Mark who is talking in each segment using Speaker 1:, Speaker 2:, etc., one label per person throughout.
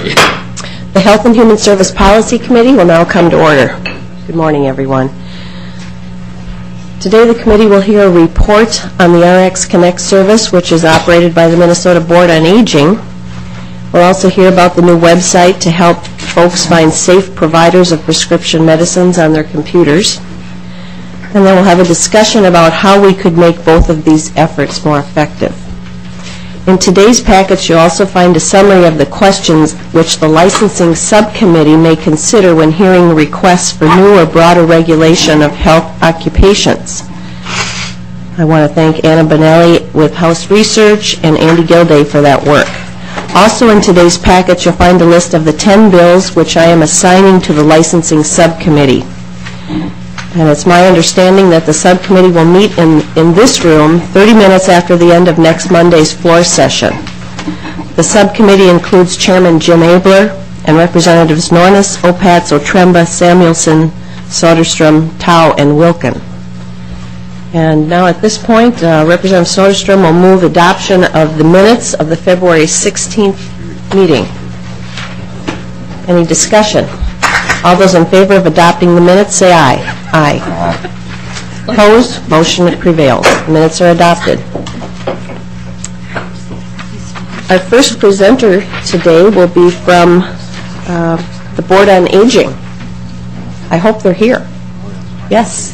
Speaker 1: The Health and Human Service Policy Committee will now come to order. Good morning, everyone. Today the committee will hear a report on the RX Connect service, which is operated by the Minnesota Board on Aging. We'll also hear about the new website to help folks find safe providers of prescription medicines on their computers. And then we'll have a discussion about how we could make both of these efforts more effective. In today's package, you'll also find a summary of the questions which the licensing subcommittee may consider when hearing requests for new or broader regulation of health occupations. I want to thank Anna Bonelli with House Research and Andy Gilday for that work. Also in today's package, you'll find a list of the 10 bills which I am assigning to the licensing subcommittee. And it's my understanding that the subcommittee will meet in this room 30 minutes after the end of next Monday's floor session. The subcommittee includes Chairman Jim Abler and Representatives Nornis, Opatz, Otremba, Samuelson, Soderstrom, Tao, and Wilkin. And now at this point, Representative Soderstrom will move adoption of the minutes of the February 16th meeting. Any discussion? All those in favor of adopting the minutes, say aye. Aye. Opposed? Motion prevails. The minutes are adopted. Our first presenter today will be from the Board on Aging. I hope they're here. Yes.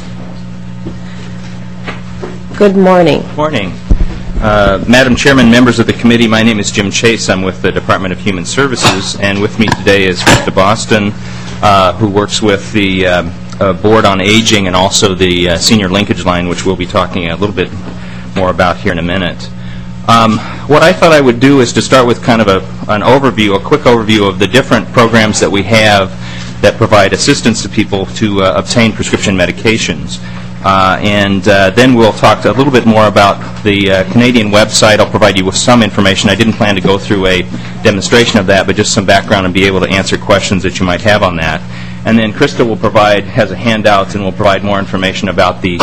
Speaker 1: Good morning.
Speaker 2: Morning. Madam Chairman, members of the committee, my name is Jim Chase. I'm with the Department of Human Services, and with me today is Krista Boston, who works with the Board on Aging and also the Senior Linkage Line, which we'll be talking a little bit more about here in a minute. What I thought I would do is to start with kind of a quick overview of the different programs that we have that provide assistance to people to obtain prescription medications. And then we'll talk a little bit more about the Canadian website. I'll provide you with some information. I didn't plan to go through a demonstration of that, but just some background and be able to answer questions that you might have on that. And then Krista has a handout and will provide more information about the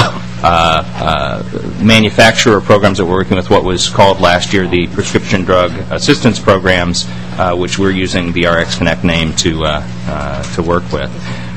Speaker 2: manufacturer programs that we're working with, what was called last year the Prescription Drug Assistance Programs, which we're using the RX Connect name to work with.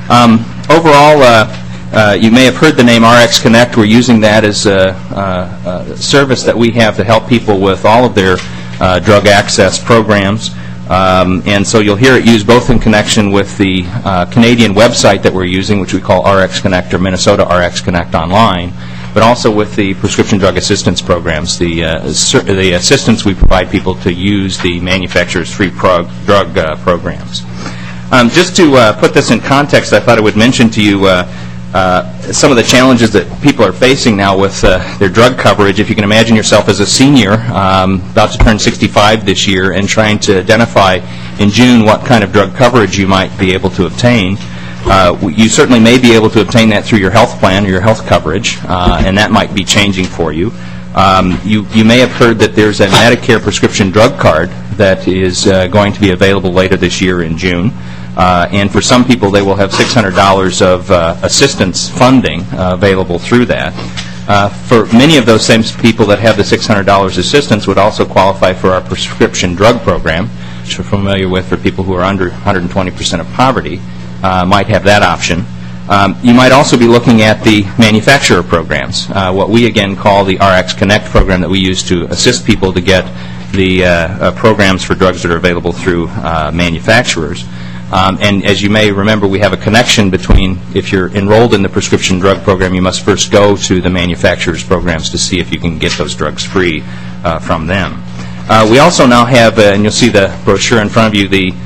Speaker 2: Overall, you may have heard the name RX Connect. We're using that as a service that we have to help people with all of their drug access programs. And so you'll hear it used both in connection with the Canadian website that we're using, which we call RX Connect or Minnesota RX Connect Online, but also with the prescription drug assistance programs, the assistance we provide people to use the manufacturer's free drug programs. Just to put this in context, I thought I would mention to you some of the challenges that people are facing now with their drug coverage. If you can imagine yourself as a senior about to turn 65 this year and trying to identify in June what kind of drug coverage you might be able to obtain, you certainly may be able to obtain that through your health plan or your health coverage, and that might be changing for you. You may have heard that there's a Medicare prescription drug card that is going to be available later this year in June. And for some people, they will have $600 of assistance funding available through that. For many of those same people that have the $600 assistance would also qualify for our prescription drug program, which we're familiar with for people who are under 120% of poverty, might have that option. You might also be looking at the manufacturer programs, what we again call the RX Connect program that we use to assist people to get the programs for drugs that are available through manufacturers. And as you may remember, we have a connection between, if you're enrolled in the prescription drug program, you must first go to the manufacturer's programs to see if you can get those drugs free from them. We also now have, and you'll see the brochure in front of you, the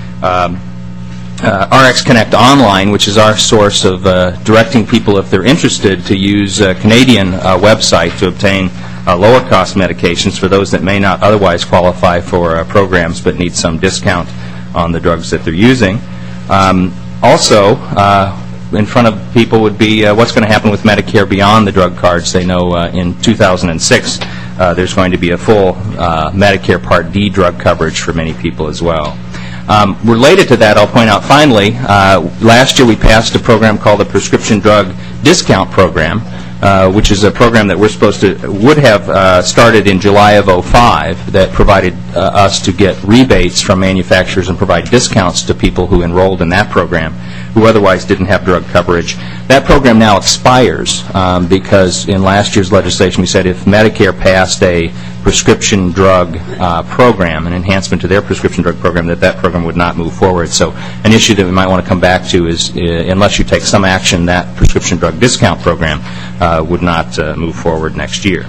Speaker 2: RX Connect Online, which is our source of directing people, if they're interested, to use a Canadian website to obtain lower-cost medications for those that may not otherwise qualify for programs but need some discount on the drugs that they're using. Also, in front of people would be what's going to happen with Medicare beyond the drug cards. They know in 2006 there's going to be a full Medicare Part D drug coverage for many people as well. Related to that, I'll point out finally, last year we passed a program called the Prescription Drug Discount Program, which is a program that would have started in July of '05 that provided us to get rebates from manufacturers and provide discounts to people who enrolled in that program who otherwise didn't have drug coverage. That program now expires because in last year's legislation we said if Medicare passed a prescription drug program, an enhancement to their prescription drug program, that program would not move forward. So an issue that we might want to come back to is unless you take some action, that prescription drug discount program would not move forward next year.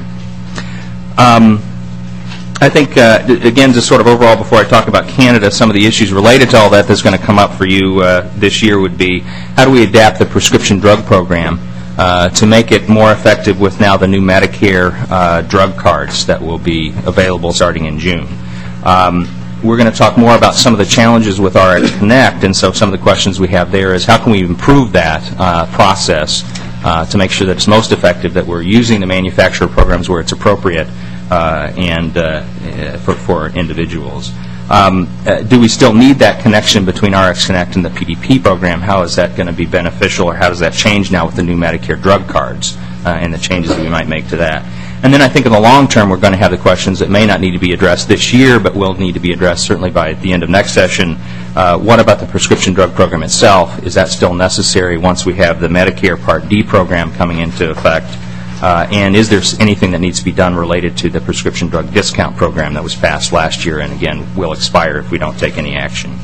Speaker 2: I think, again, just sort of overall, before I talk about Canada, some of the issues related to all that that's going to come up for you this year would be how do we adapt the prescription drug program to make it more effective with now the new Medicare drug cards that will be available starting in June. We're going to talk more about some of the challenges with RX Connect, and so some of the questions we have there is how can we improve that process to make sure that it's most effective, that we're using the manufacturer programs where it's appropriate, and for individuals. Do we still need that connection between RX Connect and the PDP program? How is that going to be beneficial, or how does that change now with the new Medicare drug cards and the changes that we might make to that? And then I think in the long term we're going to have the questions that may not need to be addressed this year but will need to be addressed certainly by the end of next session. What about the prescription drug program itself? Is that still necessary once we have the Medicare Part D program coming into effect? And is there anything that needs to be done related to the prescription drug discount program that was passed last year and, again, will expire if we don't take any action?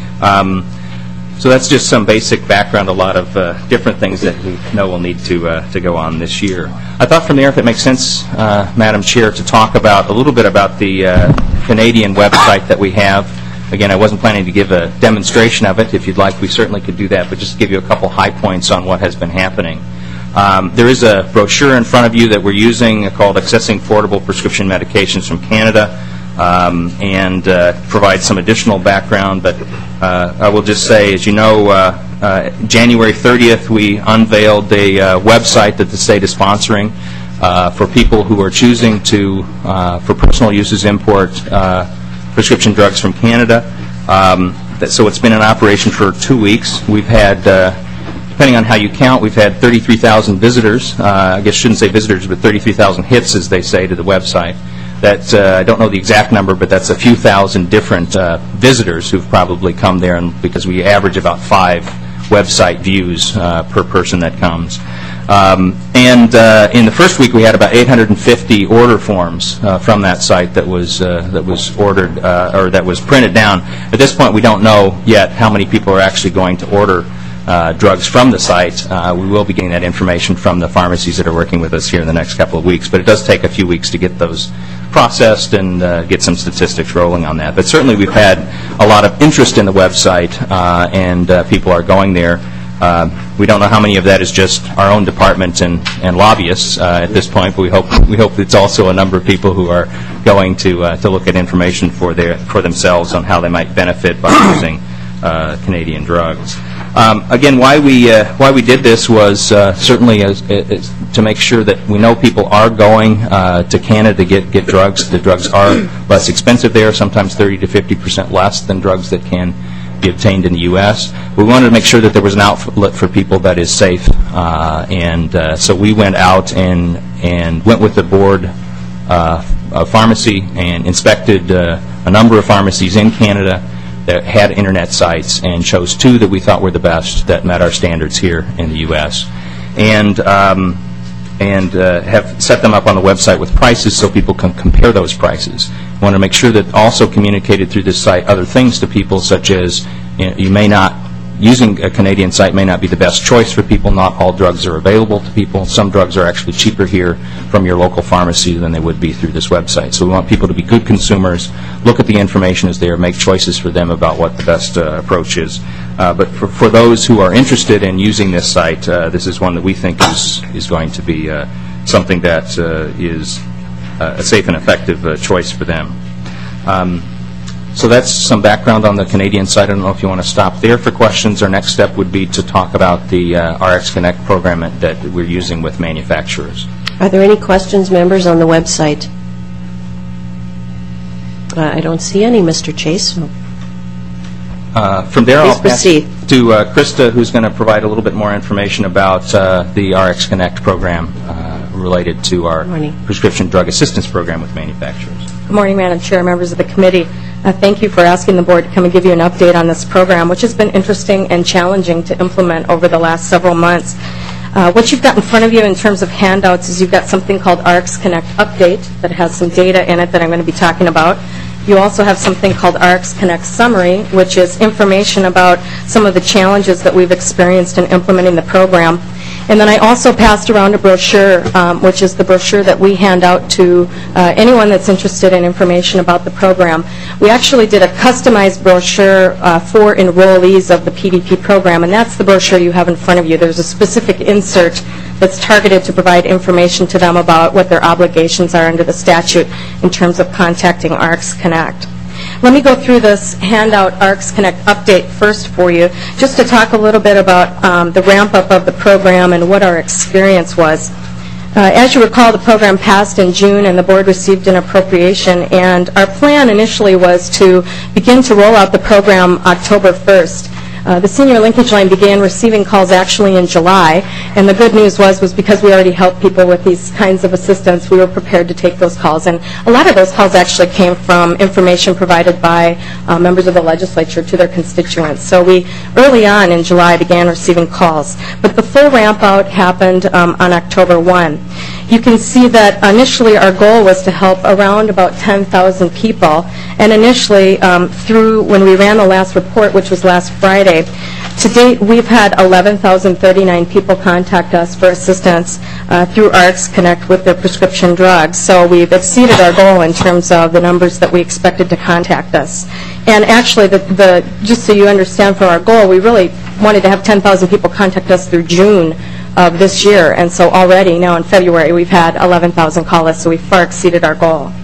Speaker 2: So that's just some basic background, a lot of different things that we know will need to go on this year. I thought from there, if it makes sense, Madam Chair, to talk about a little bit about the Canadian website that we have. Again, I wasn't planning to give a demonstration of it. If you'd like, we certainly could do that, but just to give you a couple high points on what has been happening. There is a brochure in front of you that we're using called Accessing Affordable Prescription Medications from Canada, and provide some additional background. But I will just say, as you know, January 30th, we unveiled a website that the state is sponsoring for people who are choosing to, for personal uses, import prescription drugs from Canada. So it's been in operation for 2 weeks. We've had depending on how you count, we've had 33,000 visitors. I guess shouldn't say visitors, but 33,000 hits, as they say, to the website. That I don't know the exact number, but that's a few thousand different visitors who've probably come there, and because we average about 5 website views per person that comes. In the first week, we had about 850 order forms from that site that was ordered or that was printed down. At this point, we don't know yet how many people are actually going to order drugs from the site. We will be getting that information from the pharmacies that are working with us here in the next couple of weeks, but it does take a few weeks to get those processed and get some statistics rolling on that. But certainly we've had a lot of interest in the website, and people are going there. We don't know how many of that is just our own department and lobbyists at this point, but we hope it's also a number of people who are going to look at information for themselves on how they might benefit by using Canadian drugs. Again, why we did this was certainly to make sure that we know people are going to Canada to get drugs. The drugs are less expensive there, sometimes 30 to 50% less than drugs that can be obtained in the U.S. We wanted to make sure that there was an outlet for people that is safe, and so we went out and went with the board of pharmacy and inspected a number of pharmacies in Canada that had internet sites, and chose 2 that we thought were the best that met our standards here in the U.S. and have set them up on the website with prices so people can compare those prices. We want to make sure that also communicated through this site other things to people, such as you may not, using a Canadian site may not be the best choice for people. Not all drugs are available to people. Some drugs are actually cheaper here from your local pharmacy than they would be through this website. So we want people to be good consumers, look at the information as there, make choices for them about what the best approach is. But for those who are interested in using this site, this is one that we think is going to be something that is a safe and effective choice for them. So that's some background on the Canadian side. I don't know if you want to stop there for questions. Our next step would be to talk about the RX Connect program that we're using with manufacturers.
Speaker 1: Are there any questions, members, on the website? I don't see any, Mr. Chase.
Speaker 2: From there, I'll pass
Speaker 1: proceed
Speaker 2: to Krista, who's going to provide a little bit more information about the RX Connect program related to our
Speaker 1: Morning.
Speaker 2: prescription drug assistance program with manufacturers.
Speaker 3: Good morning, Madam Chair, members of the committee. Thank you for asking the board to come and give you an update on this program, which has been interesting and challenging to implement over the last several months. What you've got in front of you in terms of handouts is you've got something called RX Connect Update that has some data in it that I'm going to be talking about. You also have something called RX Connect Summary, which is information about some of the challenges that we've experienced in implementing the program. And then I also passed around a brochure, which is the brochure that we hand out to anyone that's interested in information about the program. We actually did a customized brochure for enrollees of the PDP program, and that's the brochure you have in front of you. There's a specific insert that's targeted to provide information to them about what their obligations are under the statute in terms of contacting RX Connect. Let me go through this handout, RX Connect Update, first for you, just to talk a little bit about the ramp-up of the program and what our experience was. As you recall, the program passed in June and the board received an appropriation, and our plan initially was to begin to roll out the program October 1st. The senior linkage line began receiving calls actually in July, and the good news was because we already helped people with these kinds of assistance, we were prepared to take those calls. And a lot of those calls actually came from information provided by members of the legislature to their constituents. So we, early on in July, began receiving calls. But the full ramp out happened on October 1. You can see that initially our goal was to help around about 10,000 people. And initially, through when we ran the last report, which was last Friday, to date we've had 11,039 people contact us for assistance through RX Connect with their prescription drugs. So we've exceeded our goal in terms of the numbers that we expected to contact us. And actually, just so you understand for our goal, we really wanted to have 10,000 people contact us through June of this year, and so already now in February we've had 11,000 call us, so we've far exceeded our goal.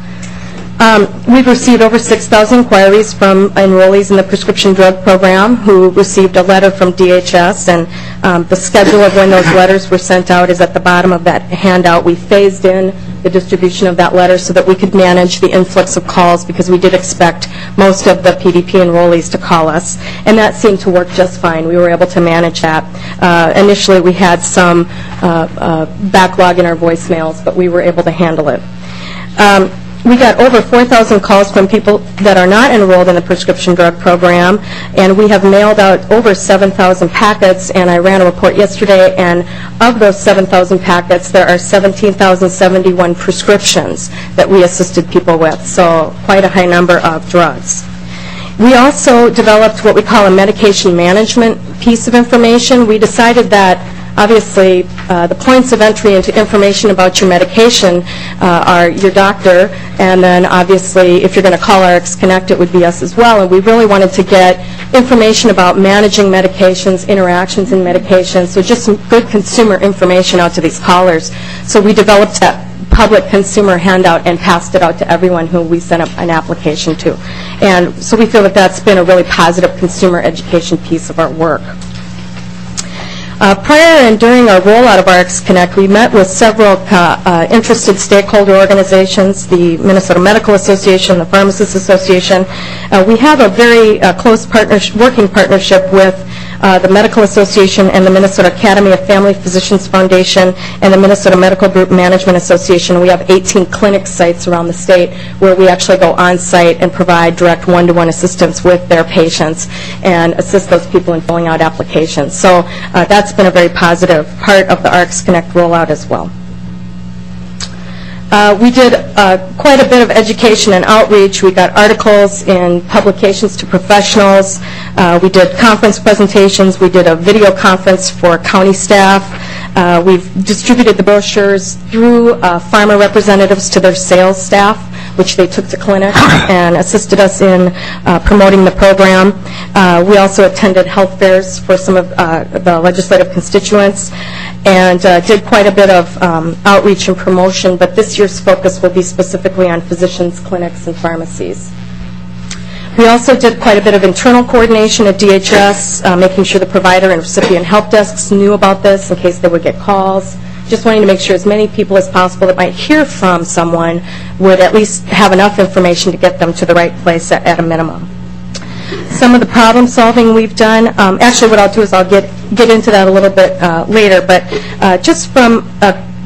Speaker 3: We've received over 6,000 inquiries from enrollees in the prescription drug program who received a letter from DHS, and the schedule of when those letters were sent out is at the bottom of that handout. We phased in the distribution of that letter so that we could manage the influx of calls because we did expect most of the PDP enrollees to call us, and that seemed to work just fine. We were able to manage that. Initially we had some backlog in our voicemails, but we were able to handle it. We got over 4,000 calls from people that are not enrolled in the prescription drug program, and we have mailed out over 7,000 packets, and I ran a report yesterday, and of those 7,000 packets, there are 17,071 prescriptions that we assisted people with, so quite a high number of drugs. We also developed what we call a medication management piece of information. We decided that obviously, the points of entry into information about your medication are your doctor, and then obviously, if you're going to call RX Connect, it would be us as well. And we really wanted to get information about managing medications, interactions in medications, so just some good consumer information out to these callers. So we developed that public consumer handout and passed it out to everyone who we sent up an application to. And so we feel that that's been a really positive consumer education piece of our work. Prior and during our rollout of RX Connect, we met with several interested stakeholder organizations, the Minnesota Medical Association, the Pharmacists Association. We have a very close working partnership with the Medical Association and the Minnesota Academy of Family Physicians Foundation and the Minnesota Medical Group Management Association. We have 18 clinic sites around the state where we actually go on site and provide direct one-to-one assistance with their patients and assist those people in filling out applications. So that's been a very positive part of the RX Connect rollout as well. We did quite a bit of education and outreach. We got articles in publications to professionals. We did conference presentations. We did a video conference for county staff. We've distributed the brochures through pharma representatives to their sales staff, which they took to clinic and assisted us in promoting the program. We also attended health fairs for some of the legislative constituents and did quite a bit of outreach and promotion, but this year's focus will be specifically on physicians, clinics, and pharmacies. We also did quite a bit of internal coordination at DHS, making sure the provider and recipient help desks knew about this in case they would get calls. Just wanting to make sure as many people as possible that might hear from someone would at least have enough information to get them to the right place at a minimum. Some of the problem solving we've done, actually what I'll do is I'll get into that a little bit later, but just to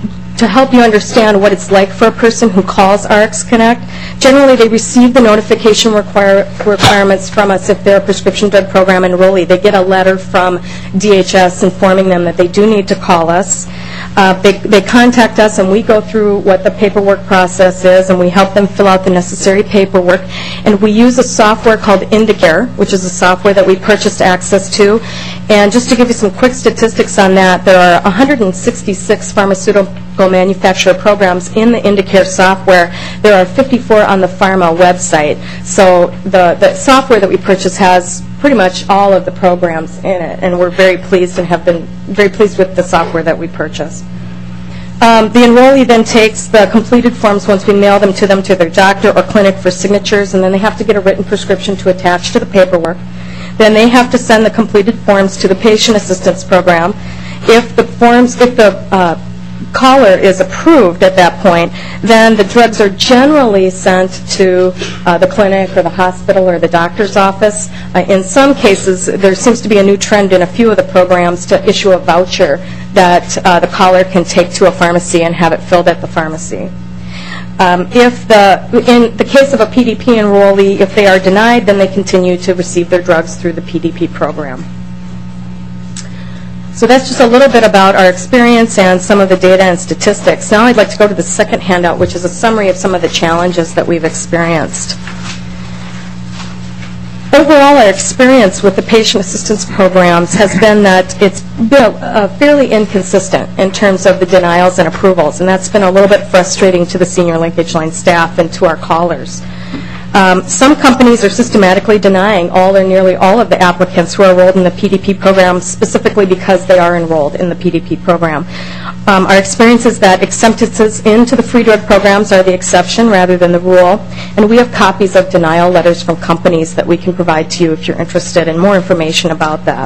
Speaker 3: to help you understand what it's like for a person who calls RX Connect, generally they receive the notification requirements from us if they're a prescription drug program enrollee. They get a letter from DHS informing them that they do need to call us. They contact us and we go through what the paperwork process is and we help them fill out the necessary paperwork. And we use a software called Indicare, which is a software that we purchased access to. And just to give you some quick statistics on that, there are 166 pharmaceutical manufacturer programs in the Indicare software. There are 54 on the pharma website. So the software that we purchased has pretty much all of the programs in it, and we're very pleased and have been very pleased with the software that we purchased. The enrollee then takes the completed forms once we mail them to their doctor or clinic for signatures, and then they have to get a written prescription to attach to the paperwork. Then they have to send the completed forms to the patient assistance program. If the caller is approved at that point, then the drugs are generally sent to the clinic or the hospital or the doctor's office. In some cases, there seems to be a new trend in a few of the programs to issue a voucher that the caller can take to a pharmacy and have it filled at the pharmacy. In the case of a PDP enrollee, if they are denied, then they continue to receive their drugs through the PDP program. So that's just a little bit about our experience and some of the data and statistics. Now I'd like to go to the second handout, which is a summary of some of the challenges that we've experienced. Overall, our experience with the patient assistance programs has been that it's been fairly inconsistent in terms of the denials and approvals, and that's been a little bit frustrating to the senior linkage line staff and to our callers. Some companies are systematically denying all or nearly all of the applicants who are enrolled in the PDP program specifically because they are enrolled in the PDP program. Our experience is that acceptances into the free drug programs are the exception rather than the rule, and we have copies of denial letters from companies that we can provide to you if you're interested in more information about that.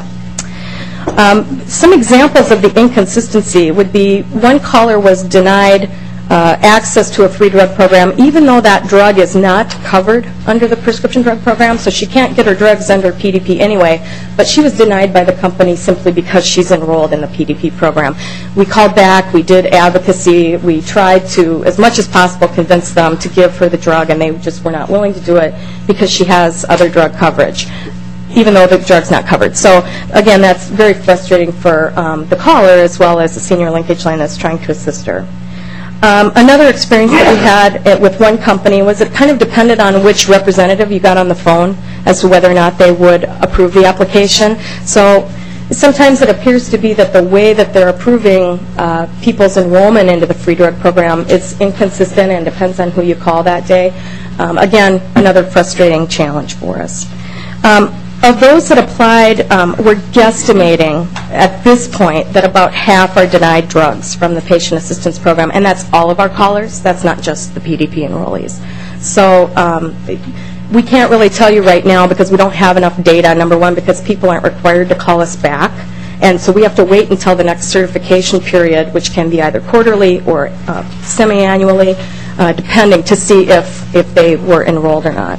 Speaker 3: Some examples of the inconsistency would be one caller was denied access to a free drug program even though that drug is not covered under the prescription drug program, so she can't get her drugs under PDP anyway, but she was denied by the company simply because she's enrolled in the PDP program. We called back, we did advocacy, we tried to, as much as possible, convince them to give her the drug, and they just were not willing to do it because she has other drug coverage, even though the drug's not covered. So again, that's very frustrating for the caller as well as the senior linkage line that's trying to assist her. Another experience that we had with one company was it kind of depended on which representative you got on the phone as to whether or not they would approve the application. So sometimes it appears to be that the way that they're approving people's enrollment into the free drug program is inconsistent and depends on who you call that day. Again, another frustrating challenge for us. Of those that applied, we're guesstimating at this point that about half are denied drugs from the patient assistance program, and that's all of our callers. That's not just the PDP enrollees. So we can't really tell you right now because we don't have enough data, number one, because people aren't required to call us back. And so we have to wait until the next certification period, which can be either quarterly or semi-annually, depending, to see if they were enrolled or not.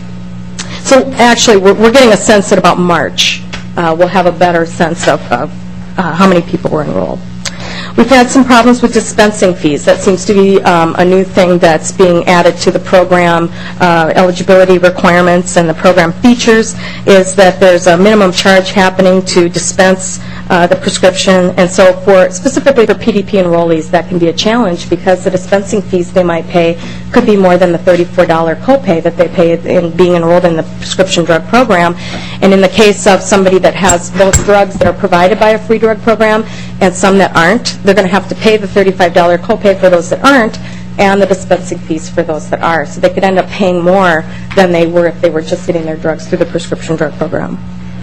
Speaker 3: So actually, we're getting a sense that about March, we'll have a better sense of how many people were enrolled. We've had some problems with dispensing fees. That seems to be a new thing that's being added to the program eligibility requirements and the program features is that there's a minimum charge happening to dispense the prescription. And so specifically for PDP enrollees, that can be a challenge because the dispensing fees they might pay could be more than the $34 copay that they pay in being enrolled in the prescription drug program. And in the case of somebody that has both drugs that are provided by a free drug program and some that aren't, they're going to have to pay the $35 copay for those that aren't and the dispensing fees for those that are. So they could end up paying more than they were if they were just getting their drugs through the prescription drug program.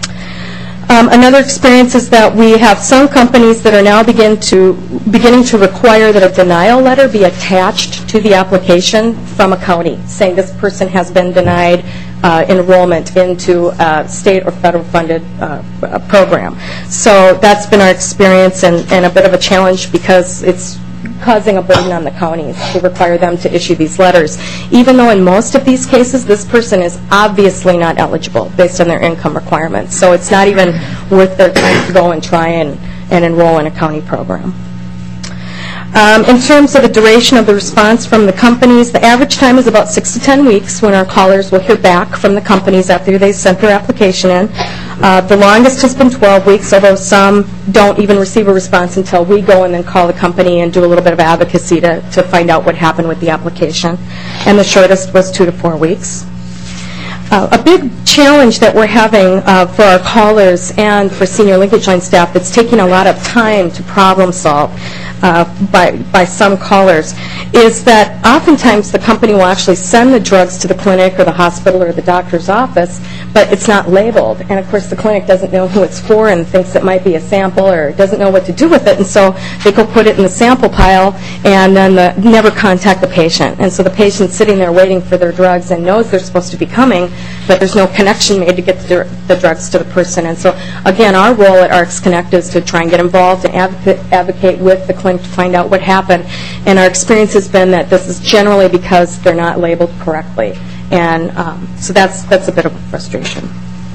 Speaker 3: Another experience is that we have some companies that are now beginning to require that a denial letter be attached to the application from a county, saying this person has been denied enrollment into a state or federal funded program. So that's been our experience and a bit of a challenge because it's causing a burden on the counties to require them to issue these letters, even though in most of these cases this person is obviously not eligible based on their income requirements. So it's not even worth their time to go and try and enroll in a county program. In terms of the duration of the response from the companies, the average time is about 6 to 10 weeks when our callers will hear back from the companies after they sent their application in. The longest has been 12 weeks, although some don't even receive a response until we go and then call the company and do a little bit of advocacy to find out what happened with the application. And the shortest was 2 to 4 weeks. A big challenge that we're having for our callers and for senior linkage line staff that's taking a lot of time to problem solve by some callers is that oftentimes the company will actually send the drugs to the clinic or the hospital or the doctor's office, but it's not labeled. And of course the clinic doesn't know who it's for and thinks it might be a sample or doesn't know what to do with it, and so they go put it in the sample pile and then never contact the patient. And so the patient's sitting there waiting for their drugs and knows they're supposed to be coming, but there's no connection made to get the drugs to the person. And so again, our role at RX Connect is to try and get involved and advocate with the clinic to find out what happened. And our experience has been that this is generally because they're not labeled correctly. And so that's a bit of a frustration.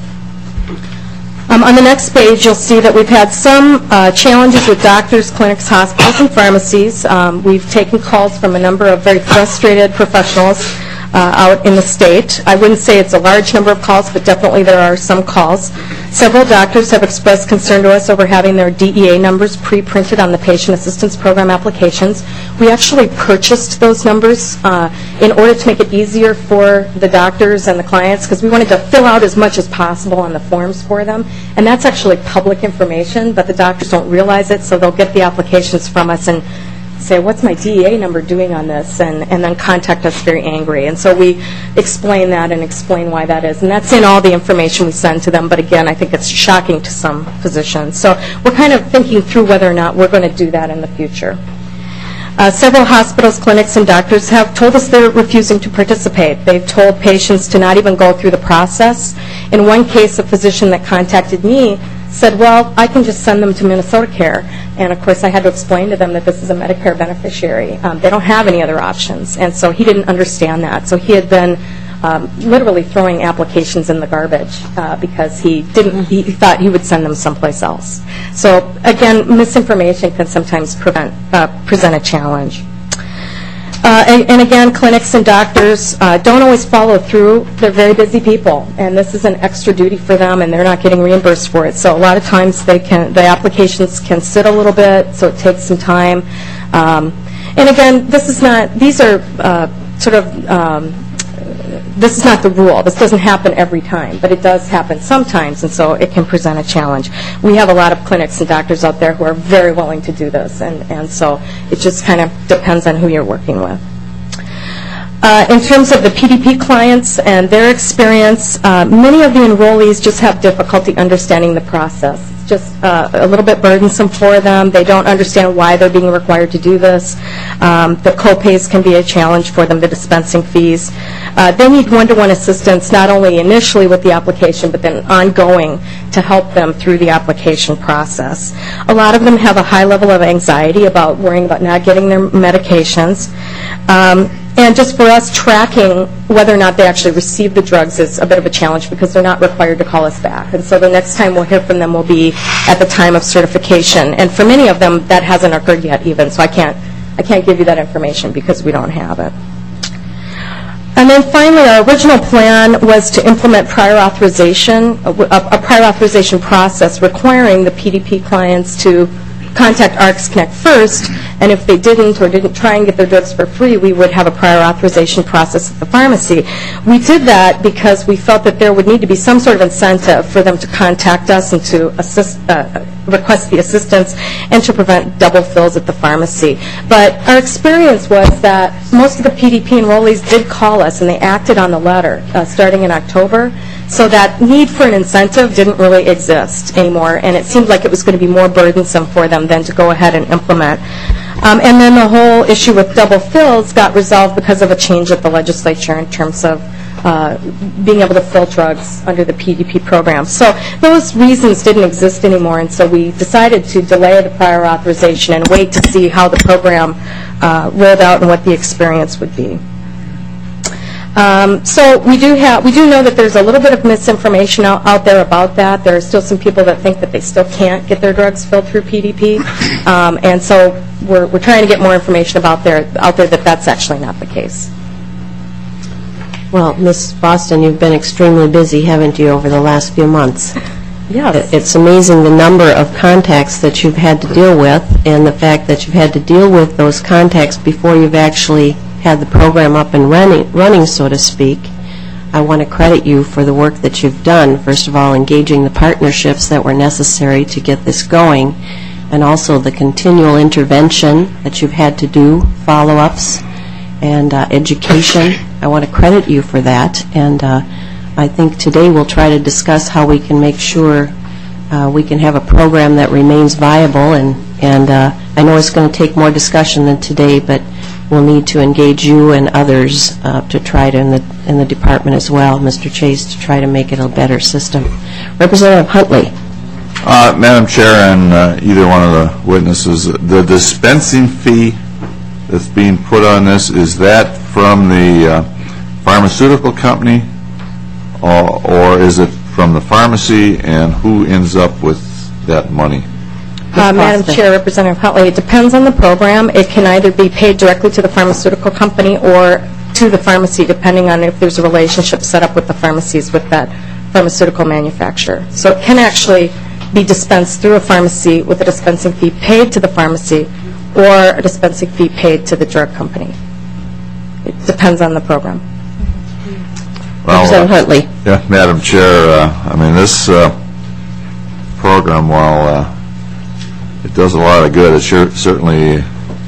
Speaker 3: On the next page, you'll see that we've had some challenges with doctors, clinics, hospitals, and pharmacies. We've taken calls from a number of very frustrated professionals out in the state. I wouldn't say it's a large number of calls, but definitely there are some calls. Several doctors have expressed concern to us over having their DEA numbers pre-printed on the patient assistance program applications. We actually purchased those numbers in order to make it easier for the doctors and the clients, because we wanted to fill out as much as possible on the forms for them. And that's actually public information, but the doctors don't realize it, so they'll get the applications from us and say, what's my DEA number doing on this, and then contact us very angry. And so we explain that and explain why that is. And that's in all the information we send to them, but again, I think it's shocking to some physicians. So we're kind of thinking through whether or not we're going to do that in the future. Several hospitals, clinics, and doctors have told us they're refusing to participate. They've told patients to not even go through the process. In one case, a physician that contacted me said, well, I can just send them to Minnesota Care. And, of course, I had to explain to them that this is a Medicare beneficiary. They don't have any other options. And so he didn't understand that. So he had been literally throwing applications in the garbage because he thought he would send them someplace else. So, again, misinformation can sometimes present a challenge. And again, clinics and doctors don't always follow through. They're very busy people, and this is an extra duty for them, and they're not getting reimbursed for it. So a lot of times the applications can sit a little bit, so it takes some time. And again, this is not the rule. This doesn't happen every time, but it does happen sometimes, and so it can present a challenge. We have a lot of clinics and doctors out there who are very willing to do this, and so it just kind of depends on who you're working with. In terms of the PDP clients and their experience, many of the enrollees just have difficulty understanding the process. It's just a little bit burdensome for them. They don't understand why they're being required to do this. The co-pays can be a challenge for them, the dispensing fees. They need one-to-one assistance not only initially with the application, but then ongoing to help them through the application process. A lot of them have a high level of anxiety about worrying about not getting their medications. And just for us, tracking whether or not they actually receive the drugs is a bit of a challenge because they're not required to call us back. And so the next time we'll hear from them will be at the time of certification. And for many of them, that hasn't occurred yet even, so I can't give you that information because we don't have it. And then finally, our original plan was to implement prior authorization, a prior authorization process requiring the PDP clients to contact RX Connect first, and if they didn't or didn't try and get their drugs for free, we would have a prior authorization process at the pharmacy. We did that because we felt that there would need to be some sort of incentive for them to contact us and to request the assistance and to prevent double fills at the pharmacy. But our experience was that most of the PDP enrollees did call us and they acted on the letter starting in October. So that need for an incentive didn't really exist anymore, and it seemed like it was going to be more burdensome for them than to go ahead and implement. And then the whole issue with double fills got resolved because of a change at the legislature in terms of being able to fill drugs under the PDP program. So those reasons didn't exist anymore, and so we decided to delay the prior authorization and wait to see how the program rolled out and what the experience would be. So we do know that there's a little bit of misinformation out there about that. There are still some people that think that they still can't get their drugs filled through PDP, and so we're trying to get more information out there that that's actually not the case.
Speaker 1: Well, Ms. Boston, you've been extremely busy, haven't you, over the last few months?
Speaker 3: Yes.
Speaker 1: It's amazing the number of contacts that you've had to deal with, and the fact that you've had to deal with those contacts before you've actually had the program up and running, so to speak. I want to credit you for the work that you've done, first of all, engaging the partnerships that were necessary to get this going, and also the continual intervention that you've had to do, follow-ups, and education. I want to credit you for that, and I think today we'll try to discuss how we can make sure we can have a program that remains viable, and I know it's going to take more discussion than today, but we'll need to engage you and others to try to, in the department as well, Mr. Chase, to try to make it a better system. Representative Huntley.
Speaker 4: Madam Chair and either one of the witnesses, the dispensing fee that's being put on this, is that from the pharmaceutical company or is it from the pharmacy, and who ends up with that money?
Speaker 3: Madam Chair, Representative Huntley, it depends on the program. It can either be paid directly to the pharmaceutical company or to the pharmacy, depending on if there's a relationship set up with the pharmacies with that pharmaceutical manufacturer. So it can actually be dispensed through a pharmacy with a dispensing fee paid to the pharmacy or a dispensing fee paid to the drug company. It depends on the program.
Speaker 4: Well,
Speaker 1: Representative Huntley.
Speaker 4: Yeah, Madam Chair, I mean, this program, while it does a lot of good, it certainly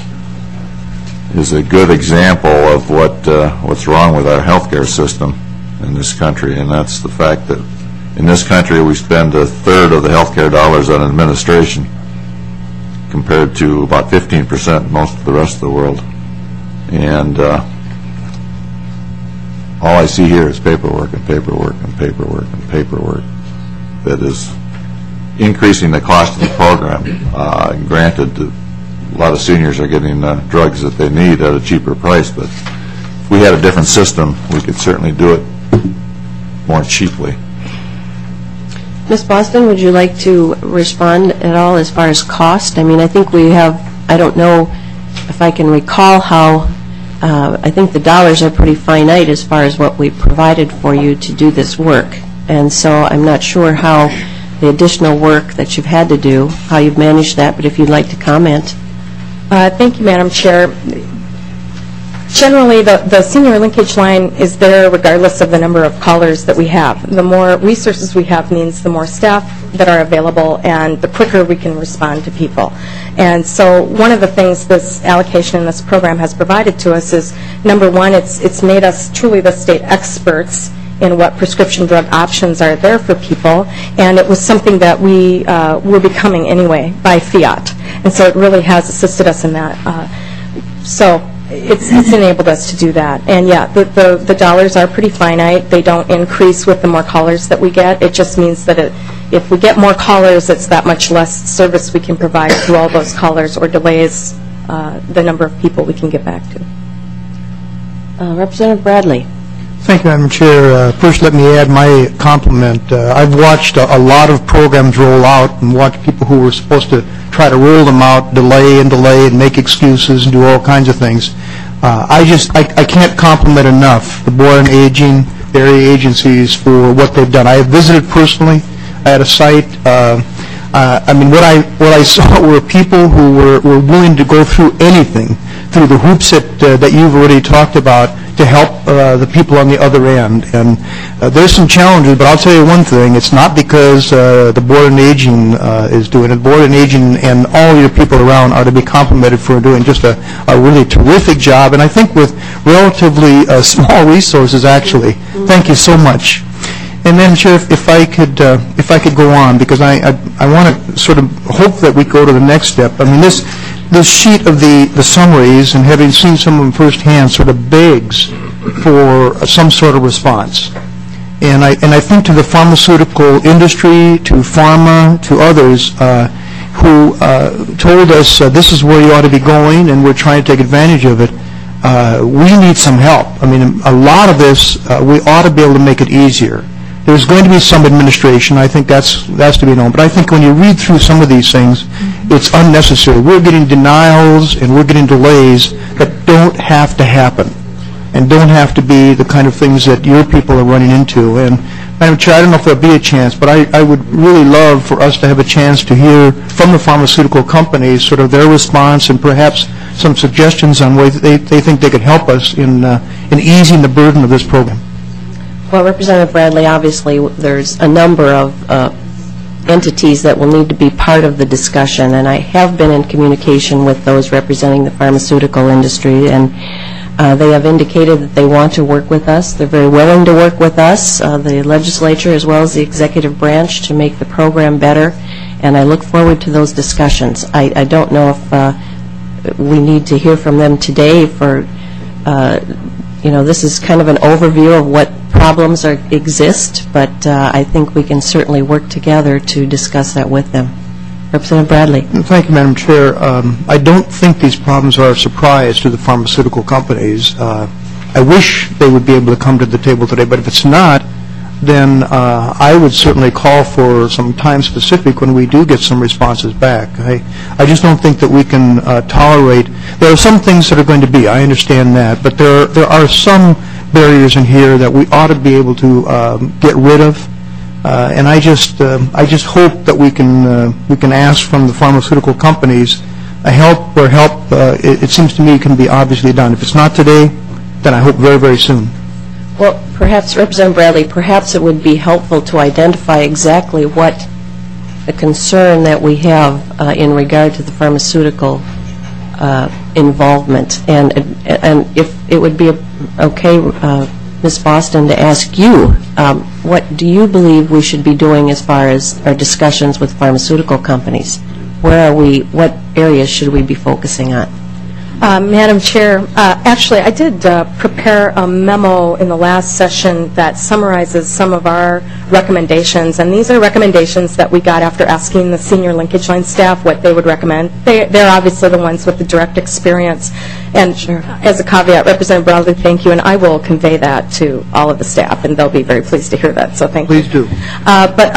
Speaker 4: is a good example of what's wrong with our healthcare system in this country, and that's the fact that in this country we spend a third of the healthcare dollars on administration compared to about 15% in most of the rest of the world. And all I see here is paperwork and paperwork and paperwork and paperwork that is increasing the cost of the program. Granted, a lot of seniors are getting drugs that they need at a cheaper price, but if we had a different system, we could certainly do it more cheaply.
Speaker 1: Ms. Boston, would you like to respond at all as far as cost? I mean, I think we have, I don't know if I can recall how, I think the dollars are pretty finite as far as what we provided for you to do this work. And so I'm not sure how the additional work that you've had to do, how you've managed that, but if you'd like to comment.
Speaker 3: Thank you, Madam Chair. Generally, the senior linkage line is there regardless of the number of callers that we have. The more resources we have means the more staff that are available and the quicker we can respond to people. And so one of the things this allocation in this program has provided to us is, number one, it's made us truly the state experts in what prescription drug options are there for people, and it was something that we were becoming anyway by fiat. And so it really has assisted us in that. So it's enabled us to do that. And yeah, the dollars are pretty finite. They don't increase with the more callers that we get. It just means that if we get more callers, it's that much less service we can provide to all those callers or delays the number of people we can get back to.
Speaker 1: Representative Bradley.
Speaker 5: Thank you, Madam Chair. First, let me add my compliment. I've watched a lot of programs roll out and watched people who were supposed to try to roll them out, delay and make excuses and do all kinds of things. I can't compliment enough the Board on Aging, area agencies for what they've done. I have visited personally at a site. I mean, what I saw were people who were willing to go through anything, through the hoops that you've already talked about, to help the people on the other end. And there's some challenges, but I'll tell you one thing. It's not because the Board on Aging is doing it. The Board on Aging and all your people around are to be complimented for doing just a really terrific job, and I think with relatively small resources, actually. Thank you so much. And then, Chair, if I could go on, because I want to sort of hope that we go to the next step. I mean, this sheet of the summaries, and having seen some of them firsthand, sort of begs for some sort of response. And I think to the pharmaceutical industry, to pharma, to others who told us this is where you ought to be going, and we're trying to take advantage of it. we need some help. I mean, a lot of this, we ought to be able to make it easier. There's going to be some administration. I think that's to be known. But I think when you read through some of these things, it's unnecessary. We're getting denials and we're getting delays that don't have to happen and don't have to be the kind of things that your people are running into. And Madam Chair, I don't know if there'll be a chance, but I would really love for us to have a chance to hear from the pharmaceutical companies sort of their response and perhaps some suggestions on ways that they think they could help us in easing the burden of this program.
Speaker 1: Well, Representative Bradley, obviously, there's a number of entities that will need to be part of the discussion, and I have been in communication with those representing the pharmaceutical industry, and they have indicated that they want to work with us. They're very willing to work with us, the legislature as well as the executive branch, to make the program better, and I look forward to those discussions. I don't know if we need to hear from them today for, this is kind of an overview of what problems exist, but I think we can certainly work together to discuss that with them. Representative Bradley.
Speaker 5: Thank you, Madam Chair. I don't think these problems are a surprise to the pharmaceutical companies. I wish they would be able to come to the table today, but if it's not, then I would certainly call for some time specific when we do get some responses back. I just don't think that we can tolerate. There are some things that are going to be, I understand that, but there are some barriers in here that we ought to be able to get rid of. And I just hope that we can ask from the pharmaceutical companies a help where help, it seems to me, can be obviously done. If it's not today, then I hope very, very soon.
Speaker 1: Well, perhaps, Representative Bradley, perhaps it would be helpful to identify exactly what the concern that we have in regard to the pharmaceutical involvement. And if it would be okay, Ms. Boston, to ask you, what do you believe we should be doing as far as our discussions with pharmaceutical companies? Where are we, what areas should we be focusing on?
Speaker 3: Madam Chair, actually, I did prepare a memo in the last session that summarizes some of our recommendations, and these are recommendations that we got after asking the senior linkage line staff what they would recommend. They're obviously the ones with the direct experience. And as a caveat, Representative Bradley, thank you, and I will convey that to all of the staff, and they'll be very pleased to hear that, so thank you.
Speaker 5: Please do.
Speaker 3: But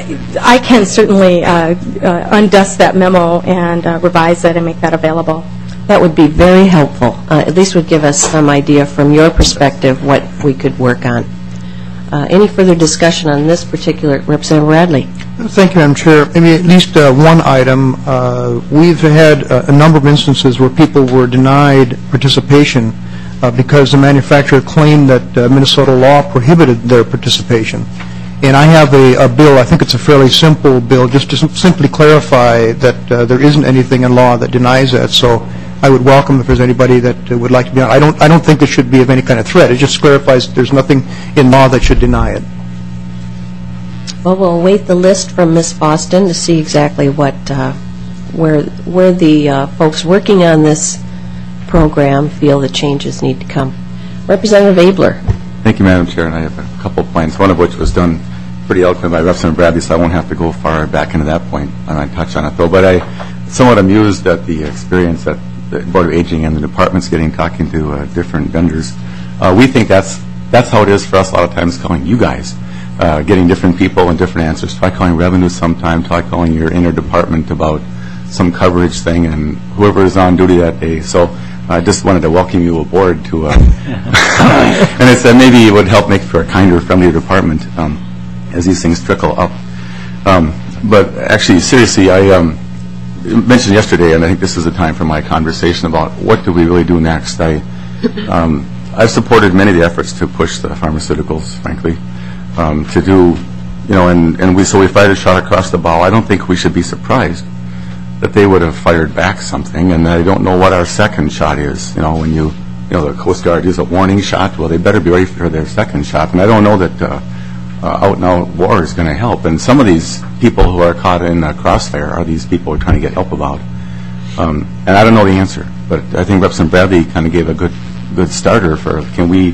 Speaker 3: I can certainly undust that memo and revise it and make that available.
Speaker 1: That would be very helpful. At least would give us some idea from your perspective what we could work on. Any further discussion on this particular, Representative Bradley?
Speaker 5: Thank you, Madam Chair. Maybe at least one item. We've had a number of instances where people were denied participation because the manufacturer claimed that Minnesota law prohibited their participation. And I have a bill, I think it's a fairly simple bill, just to simply clarify that there isn't anything in law that denies that. So I would welcome if there's anybody that would like to be on. I don't think it should be of any kind of threat. It just clarifies that there's nothing in law that should deny it.
Speaker 1: Well, we'll await the list from Ms. Boston to see exactly what, where the folks working on this program feel the changes need to come. Representative Abler.
Speaker 6: Thank you, Madam Chair, and I have a couple of points, one of which was done pretty eloquently by Representative Bradley, so I won't have to go far back into that point and I touch on it, though. But I'm somewhat amused at the experience that the Board of Aging and the department's talking to different vendors. We think that's how it is for us a lot of times, calling you guys, getting different people and different answers. Try calling revenue sometime, try calling your inner department about some coverage thing, and whoever is on duty that day. So I just wanted to welcome you aboard to, and I said maybe it would help make for a kinder, friendlier department as these things trickle up. But actually, seriously, I mentioned yesterday, and I think this is the time for my conversation about what do we really do next. I've supported many of the efforts to push the pharmaceuticals, frankly, to do, and we fired a shot across the bow. I don't think we should be surprised that they would have fired back something, and I don't know what our second shot is. When the Coast Guard is a warning shot, well, they better be ready for their second shot, and I don't know that out-and-out war is going to help. And some of these people who are caught in a crossfire are these people we're trying to get help about. And I don't know the answer, but I think Representative Bradley kind of gave a good starter for, can we,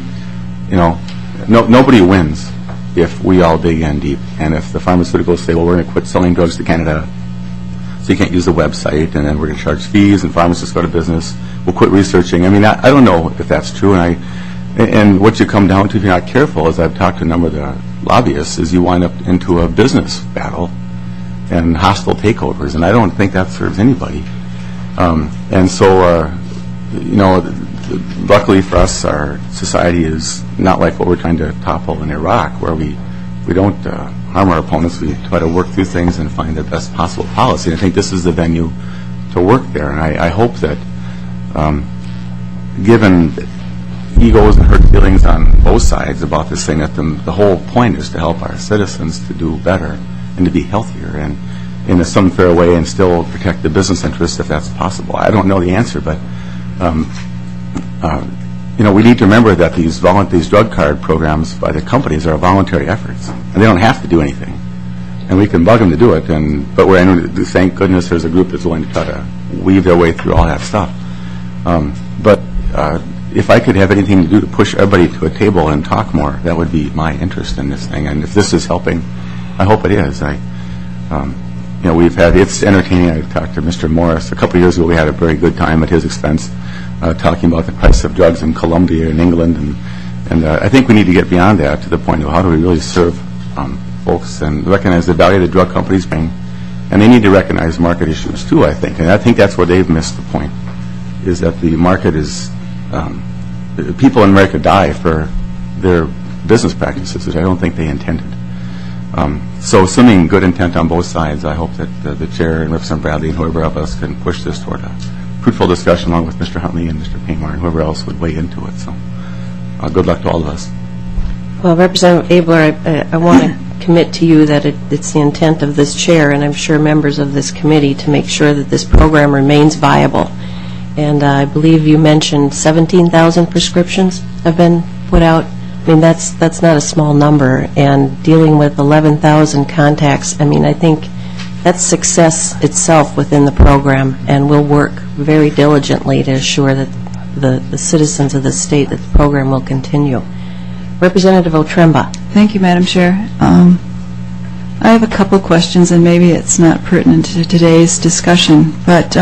Speaker 6: nobody wins if we all dig in deep. And if the pharmaceuticals say, well, we're going to quit selling drugs to Canada, so you can't use the website, and then we're going to charge fees, and pharmacists go to business. We'll quit researching. I mean, I don't know if that's true, and what you come down to if you're not careful, as I've talked to a number of the lobbyists, is you wind up into a business battle and hostile takeovers, and I don't think that serves anybody. And so, luckily for us, our society is not like what we're trying to topple in Iraq, where we don't harm our opponents. We try to work through things and find the best possible policy. And I think this is the venue to work there. And I hope that, given egos and hurt feelings on both sides about this thing, that the whole point is to help our citizens to do better and to be healthier and in some fair way and still protect the business interests if that's possible. I don't know the answer, but we need to remember that these drug card programs by the companies are voluntary efforts, and they don't have to do anything. And we can bug them to do it, but thank goodness there's a group that's willing to try to weave their way through all that stuff. But if I could have anything to do to push everybody to a table and talk more, that would be my interest in this thing. And if this is helping, I hope it is. It's entertaining. I talked to Mr. Morris a couple of years ago. We had a very good time at his expense talking about the price of drugs in Colombia and England. And I think we need to get beyond that to the point of how do we really serve folks and recognize the value the drug companies bring. And they need to recognize market issues, too, I think. And I think that's where they've missed the point, is that the market is people in America die for their business practices, which I don't think they intended. So assuming good intent on both sides, I hope that the Chair and Representative Bradley and whoever of us can push this toward a fruitful discussion along with Mr. Huntley and Mr. Paymore and whoever else would weigh into it. So good luck to all of us.
Speaker 1: Well, Representative Abler, I want to commit to you that it's the intent of this Chair, and I'm sure members of this committee, to make sure that this program remains viable. And I believe you mentioned 17,000 prescriptions have been put out. I mean, that's not a small number, and dealing with 11,000 contacts, I mean, I think that's success itself within the program, and we'll work very diligently to assure that the citizens of the state that the program will continue. Representative Otremba.
Speaker 7: Thank you, Madam Chair. I have a couple questions, and maybe it's not pertinent to today's discussion, but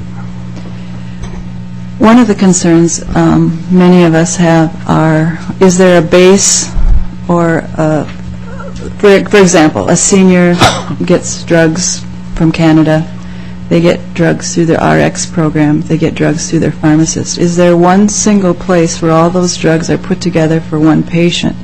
Speaker 7: one of the concerns many of us have is there a base or, for example, a senior gets drugs from Canada, they get drugs through their RX program, they get drugs through their pharmacist. Is there one single place where all those drugs are put together for one patient?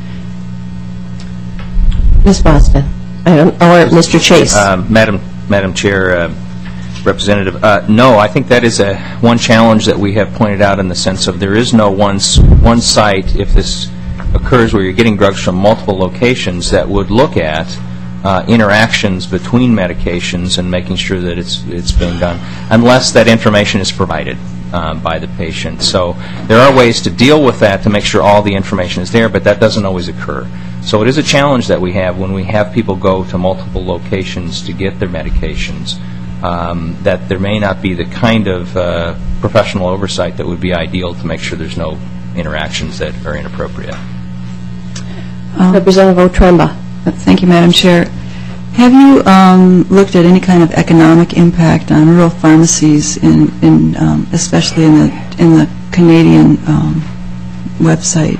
Speaker 1: Ms. Boston, or Mr. Chase.
Speaker 2: Madam Chair, Representative, no, I think that is one challenge that we have pointed out in the sense of there is no one site, if this occurs where you're getting drugs from multiple locations, that would look at interactions between medications and making sure that it's being done, unless that information is provided by the patient. So there are ways to deal with that to make sure all the information is there, but that doesn't always occur. So it is a challenge that we have when we have people go to multiple locations to get their medications, that there may not be the kind of professional oversight that would be ideal to make sure there's no interactions that are inappropriate.
Speaker 1: Representative Otremba.
Speaker 7: Thank you, Madam Chair. Have you looked at any kind of economic impact on rural pharmacies, especially in the Canadian website?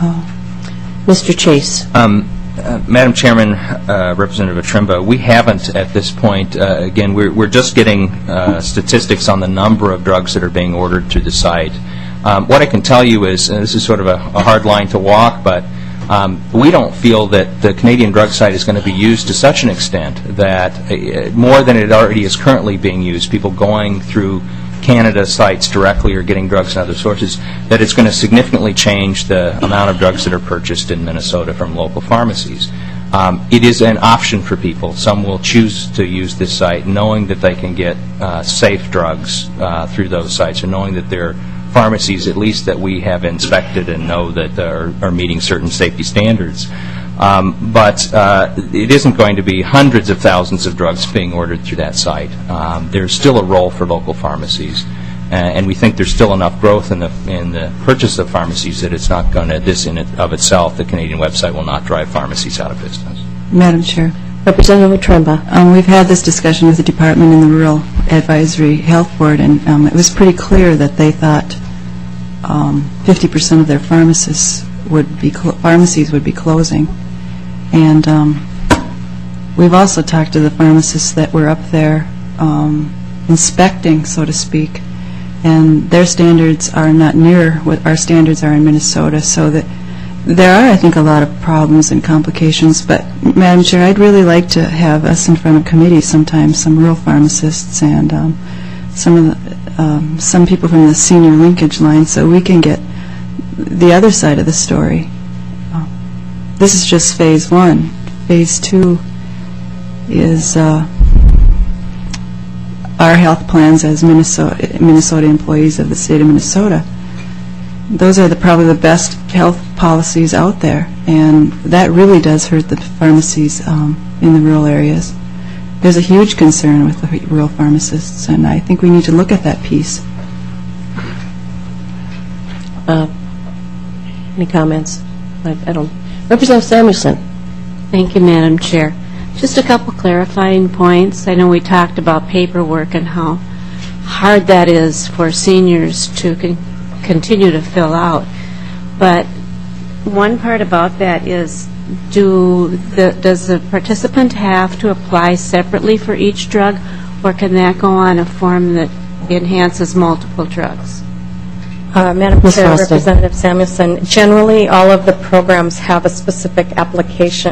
Speaker 1: Mr. Chase.
Speaker 2: Madam Chairman, Representative Otremba, we haven't at this point. Again, we're just getting statistics on the number of drugs that are being ordered to the site. What I can tell you is, and this is sort of a hard line to walk, but we don't feel that the Canadian drug site is going to be used to such an extent that more than it already is currently being used, people going through Canada sites directly or getting drugs from other sources, that it's going to significantly change the amount of drugs that are purchased in Minnesota from local pharmacies. It is an option for people. Some will choose to use this site knowing that they can get safe drugs through those sites, or knowing that there are pharmacies, at least that we have inspected and know that are meeting certain safety standards. But it isn't going to be hundreds of thousands of drugs being ordered through that site. There's still a role for local pharmacies, and we think there's still enough growth in the purchase of pharmacies that it's not going to, this in and of itself, the Canadian website will not drive pharmacies out of business.
Speaker 7: Madam Chair.
Speaker 1: Representative Tremba.
Speaker 7: We've had this discussion with the department and the Rural Advisory Health Board, and it was pretty clear that they thought 50% of their pharmacies would be closing. And we've also talked to the pharmacists that were up there inspecting, so to speak, and their standards are not near what our standards are in Minnesota, so that there are, I think, a lot of problems and complications. But, Madam Chair, I'd really like to have us in front of committee sometimes, some rural pharmacists and some people from the senior linkage line, so we can get the other side of the story. This is just phase 1. Phase 2 is our health plans as Minnesota employees of the state of Minnesota. Those are probably the best health policies out there, and that really does hurt the pharmacies in the rural areas. There's a huge concern with the rural pharmacists, and I think we need to look at that piece.
Speaker 1: Any comments? I don't. Representative Samuelson.
Speaker 8: Thank you, Madam Chair. Just a couple clarifying points. I know we talked about paperwork and how hard that is for seniors to continue to fill out. But one part about that is, does the participant have to apply separately for each drug, or can that go on a form that enhances multiple drugs?
Speaker 3: Madam Chair, Representative Samuelson, generally all of the programs have a specific application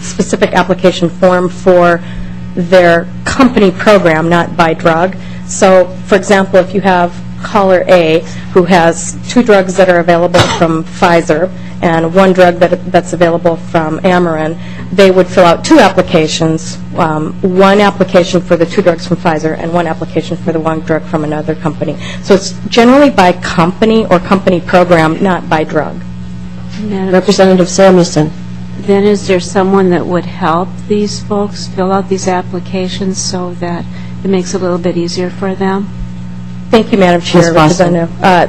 Speaker 3: form for their company program, not by drug. So, for example, if you have caller A who has 2 drugs that are available from Pfizer and 1 drug that's available from Amarin, they would fill out 2 applications, 1 application for the 2 drugs from Pfizer and 1 application for the 1 drug from another company. So it's generally by company or company program, not by drug.
Speaker 1: Representative Samuelson.
Speaker 8: Then is there someone that would help these folks fill out these applications so that it makes it a little bit easier for them?
Speaker 3: Thank you, Madam Chair. Representative.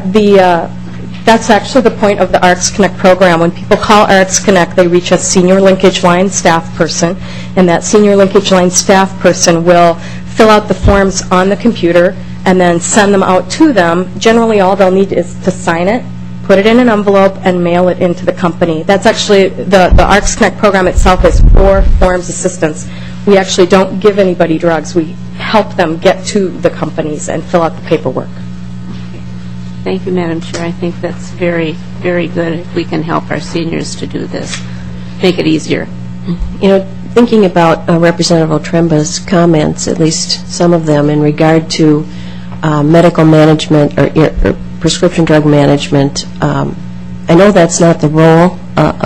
Speaker 3: That's actually the point of the RX Connect program. When people call RX Connect, they reach a senior linkage line staff person, and that senior linkage line staff person will fill out the forms on the computer and then send them out to them. Generally, all they'll need is to sign it, put it in an envelope, and mail it into the company. That's actually, the RX Connect program itself is for forms assistance. We actually don't give anybody drugs. We help them get to the companies and fill out the paperwork.
Speaker 8: Thank you, Madam Chair. I think that's very, very good if we can help our seniors to do this, make it easier.
Speaker 1: You know, thinking about Representative Otremba's comments, at least some of them, in regard to medical management or prescription drug management, I know that's not the role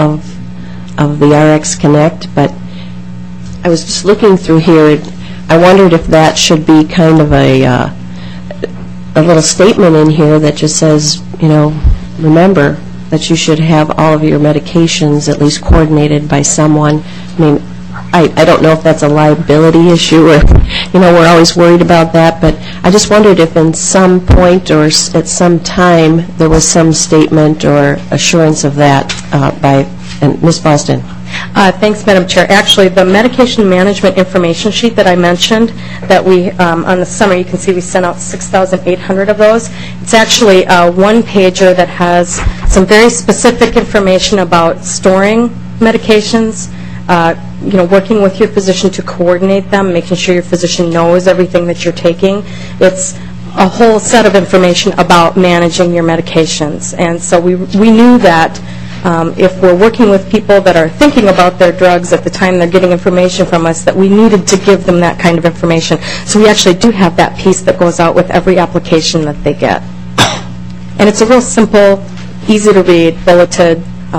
Speaker 1: of the RX Connect, but I was just looking through here. I wondered if that should be kind of a little statement in here that just says, you know, remember that you should have all of your medications at least coordinated by someone. I mean, I don't know if that's a liability issue or, you know, we're always worried about that, but I just wondered if in some point or at some time there was some statement or assurance of that by Ms. Boston.
Speaker 3: Thanks, Madam Chair. Actually, the medication management information sheet that I mentioned, that we, on the summer, you can see we sent out 6,800 of those. It's actually a one-pager that has some very specific information about storing medications, you know, working with your physician to coordinate them, making sure your physician knows everything that you're taking. It's a whole set of information about managing your medications. And so we knew that if we're working with people that are thinking about their drugs at the time they're getting information from us, that we needed to give them that kind of information. So we actually do have that piece that goes out with every application that they get. And it's a real simple, easy to read, bulleted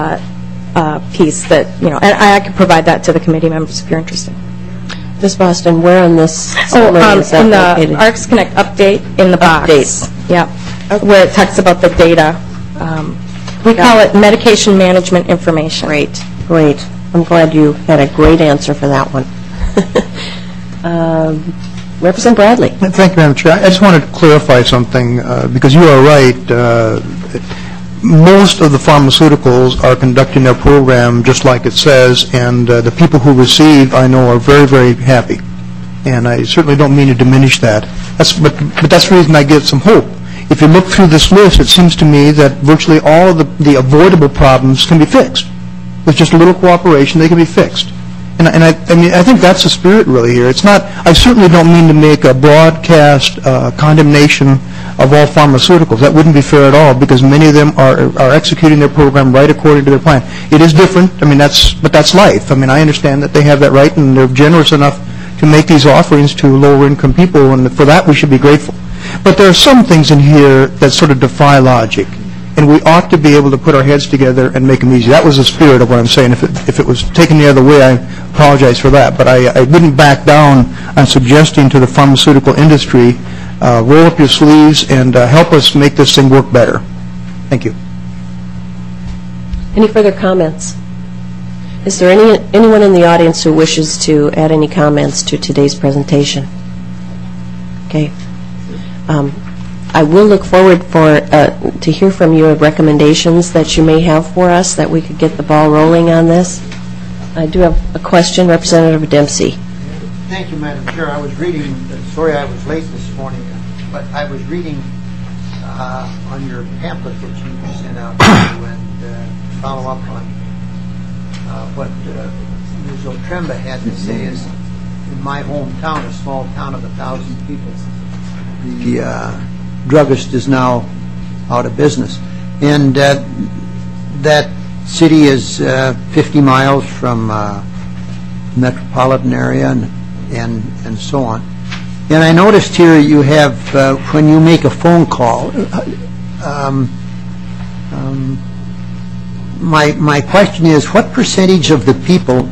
Speaker 3: piece that, you know, and I could provide that to the committee members if you're interested.
Speaker 1: Ms. Boston, where on this
Speaker 3: summary is that located? In the RX Connect update in the box.
Speaker 1: Update.
Speaker 3: Yeah, where it talks about the data. We call it medication management information.
Speaker 1: Great, great. I'm glad you had a great answer for that one. Representative Bradley.
Speaker 5: Thank you, Madam Chair. I just wanted to clarify something because you are right. most of the pharmaceuticals are conducting their program just like it says, and the people who receive, I know, are very, very happy. And I certainly don't mean to diminish that. But that's the reason I give some hope. If you look through this list, it seems to me that virtually all of the avoidable problems can be fixed. With just a little cooperation, they can be fixed. And I mean, I think that's the spirit really here. It's not, I certainly don't mean to make a broadcast condemnation of all pharmaceuticals. That wouldn't be fair at all, because many of them are executing their program right according to their plan. It is different. I mean, but that's life. I mean, I understand that they have that right, and they're generous enough to make these offerings to lower-income people, and for that we should be grateful. But there are some things in here that sort of defy logic, and we ought to be able to put our heads together and make them easy. That was the spirit of what I'm saying. If it was taken the other way, I apologize for that. But I wouldn't back down on suggesting to the pharmaceutical industry, roll up your sleeves and help us make this thing work better. Thank you.
Speaker 1: Any further comments? Is there anyone in the audience who wishes to add any comments to today's presentation? Okay. I will look forward to hear from you of recommendations that you may have for us, that we could get the ball rolling on this. I do have a question, Representative Dempsey.
Speaker 9: Thank you, Madam Chair. I was reading, sorry I was late this morning, but I was reading on your pamphlet that you sent out and follow up on what Ms. Otremba had to say. Is in my hometown, a small town of 1,000 people, the druggist is now out of business, and that city is 50 miles from metropolitan area and so on. And I noticed here you have when you make a phone call. My question is, what percentage of the people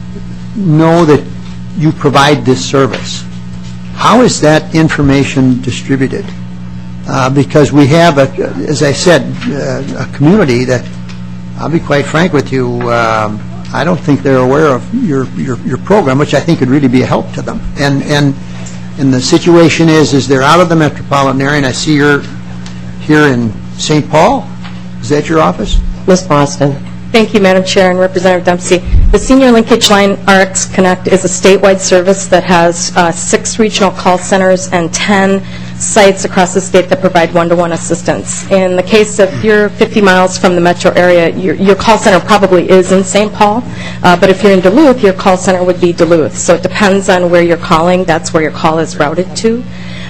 Speaker 9: know that you provide this service? How is that information distributed? Because we have, as I said, a community that, I'll be quite frank with you, I don't think they're aware of your program, which I think could really be a help to them. And the situation is they're out of the metropolitan area, and I see you're here in St. Paul. Is that your office?
Speaker 1: Ms. Boston.
Speaker 3: Thank you, Madam Chair and Representative Dempsey. The Senior Linkage Line RX Connect is a statewide service that has 6 regional call centers and 10 sites across the state that provide one-to-one assistance. In the case of you're 50 miles from the metro area, your call center probably is in St. Paul, but if you're in Duluth, your call center would be Duluth. So it depends on where you're calling. That's where your call is routed to.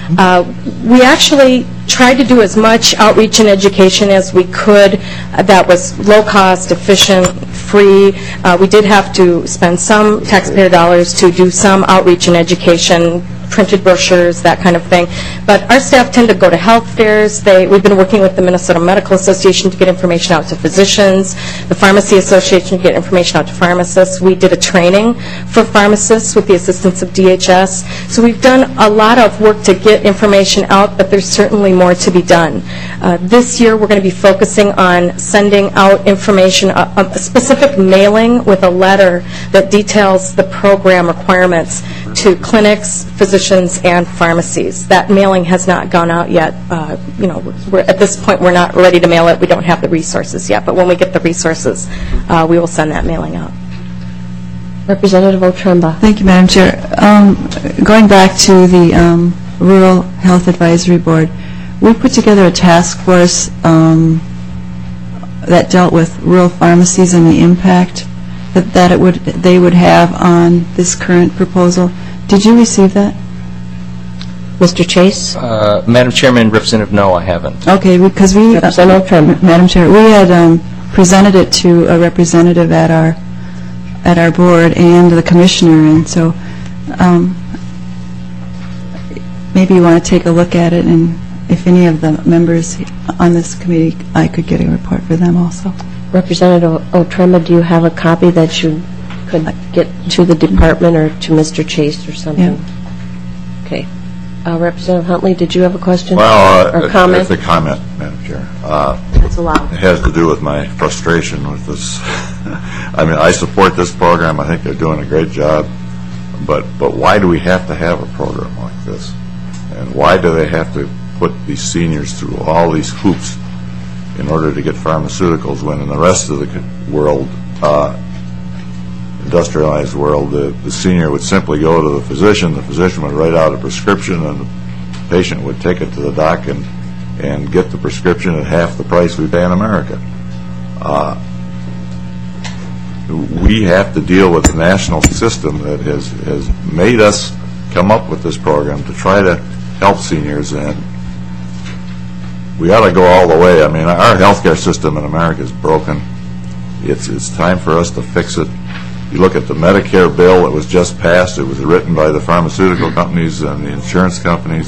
Speaker 3: We actually tried to do as much outreach and education as we could that was low cost, efficient, free. We did have to spend some taxpayer dollars to do some outreach and education, printed brochures, that kind of thing. But our staff tend to go to health fairs. We've been working with the Minnesota Medical Association to get information out to physicians, the Pharmacy Association to get information out to pharmacists. We did a training for pharmacists with the assistance of DHS. So we've done a lot of work to get information out, but there's certainly more to be done. This year we're going to be focusing on sending out information, a specific mailing with a letter that details the program requirements to clinics, physicians, and pharmacies. That mailing has not gone out yet. At this point we're not ready to mail it. We don't have the resources yet, but when we get the resources, we will send that mailing out.
Speaker 1: Representative Otremba.
Speaker 7: Thank you, Madam Chair. Going back to the Rural Health Advisory Board, we put together a task force that dealt with rural pharmacies and the impact that they would have on this current proposal. Did you receive that?
Speaker 1: Mr. Chase?
Speaker 2: Madam Chairman, Representative, no, I haven't.
Speaker 7: Okay, because we, Madam Chair, we had presented it to a representative at our board and the commissioner, and so maybe you want to take a look at it, and if any of the members on this committee, I could get a report for them also.
Speaker 1: Representative Otremba, do you have a copy that you could get to the department or to Mr. Chase or something?
Speaker 7: Yeah.
Speaker 1: Okay. Representative Huntley, did you have a question
Speaker 4: Well,
Speaker 1: or comment?
Speaker 4: It's a comment, Madam Chair.
Speaker 1: It's allowed.
Speaker 4: It has to do with my frustration with this. I mean, I support this program. I think they're doing a great job. But why do we have to have a program like this? And why do they have to put these seniors through all these hoops in order to get pharmaceuticals, when in the rest of the world, industrialized world, the senior would simply go to the physician would write out a prescription, and the patient would take it to the doc and get the prescription at half the price we pay in America. We have to deal with the national system that has made us come up with this program to try to help seniors, and we ought to go all the way. I mean, our healthcare system in America is broken. It's time for us to fix it. You look at the Medicare bill that was just passed. It was written by the pharmaceutical companies and the insurance companies.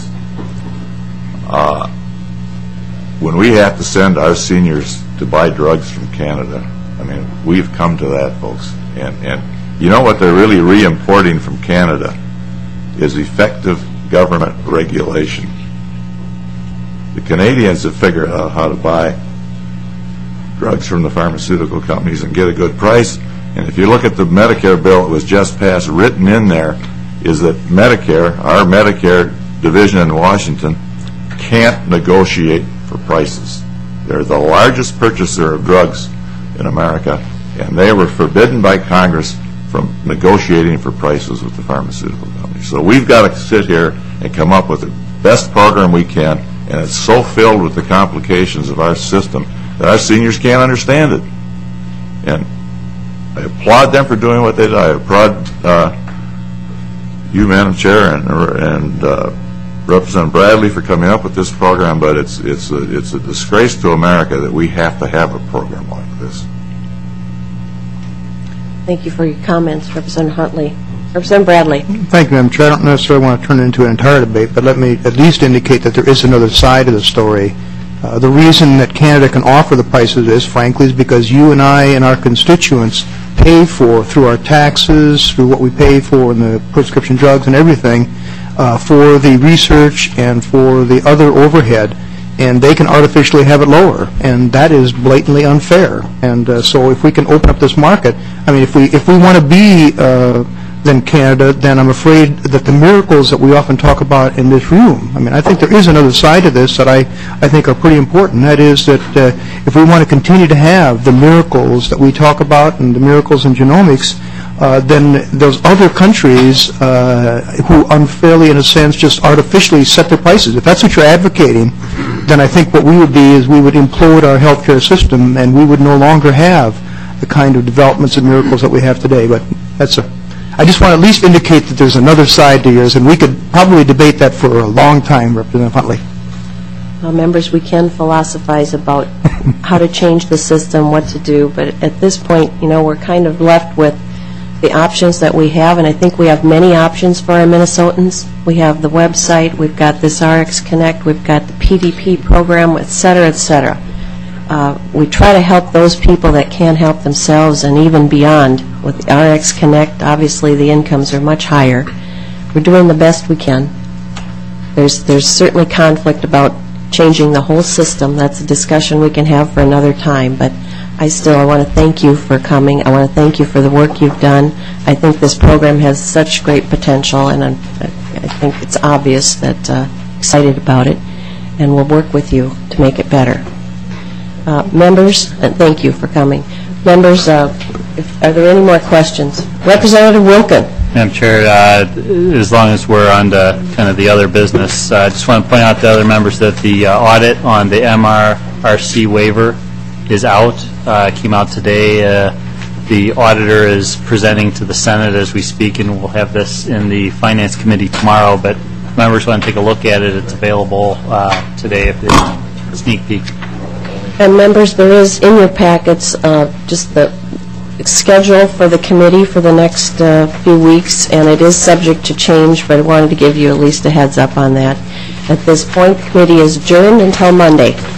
Speaker 4: When we have to send our seniors to buy drugs from Canada, I mean, we've come to that, folks. And you know what they're really re-importing from Canada is effective government regulation. The Canadians have figured out how to buy drugs from the pharmaceutical companies and get a good price. And if you look at the Medicare bill that was just passed, written in there is that Medicare, our Medicare division in Washington, can't negotiate for prices. They're the largest purchaser of drugs in America, and they were forbidden by Congress from negotiating for prices with the pharmaceutical companies. So we've got to sit here and come up with the best program we can, and it's so filled with the complications of our system that our seniors can't understand it. And I applaud them for doing what they did. I applaud you, Madam Chair, and Representative Bradley for coming up with this program, but it's a disgrace to America that we have to have a program like this.
Speaker 1: Thank you for your comments, Representative Huntley. Representative Bradley.
Speaker 5: Thank you, Madam Chair. I don't necessarily want to turn it into an entire debate, but let me at least indicate that there is another side of the story. The reason that Canada can offer the prices is, frankly, is because you and I and our constituents pay for, through our taxes, through what we pay for in the prescription drugs and everything, for the research and for the other overhead, and they can artificially have it lower, and that is blatantly unfair. And so if we can open up this market, I mean, if we want to be than Canada, then I'm afraid that the miracles that we often talk about in this room, I mean, I think there is another side to this that I think are pretty important. That is that if we want to continue to have the miracles that we talk about and the miracles in genomics, then those other countries who unfairly, in a sense, just artificially set their prices, if that's what you're advocating, then I think what we would be is we would implode our healthcare system, and we would no longer have the kind of developments and miracles that we have today. But I just want to at least indicate that there's another side to yours, and we could probably debate that for a long time, Representative Huntley.
Speaker 1: Well, members, we can philosophize about how to change the system, what to do, but at this point, you know, we're kind of left with the options that we have, and I think we have many options for our Minnesotans. We have the website, we've got this RX Connect, we've got the PDP program, et cetera, et cetera. We try to help those people that can't help themselves and even beyond. With the RX Connect, obviously the incomes are much higher. We're doing the best we can. There's certainly conflict about changing the whole system. That's a discussion we can have for another time, but I want to thank you for coming. I want to thank you for the work you've done. I think this program has such great potential, and I think it's obvious that excited about it, and we'll work with you to make it better. Members, thank you for coming. Members, are there any more questions? Representative Wilken.
Speaker 10: Madam Chair, as long as we're on to kind of the other business, I just want to point out to other members that the audit on the MRRC waiver is out. Came out today. The auditor is presenting to the Senate as we speak, and we'll have this in the Finance Committee tomorrow. But if members want to take a look at it, it's available today if it's a sneak peek.
Speaker 1: And members, there is in your packets just the schedule for the committee for the next few weeks, and it is subject to change, but I wanted to give you at least a heads up on that. At this point, the committee is adjourned until Monday.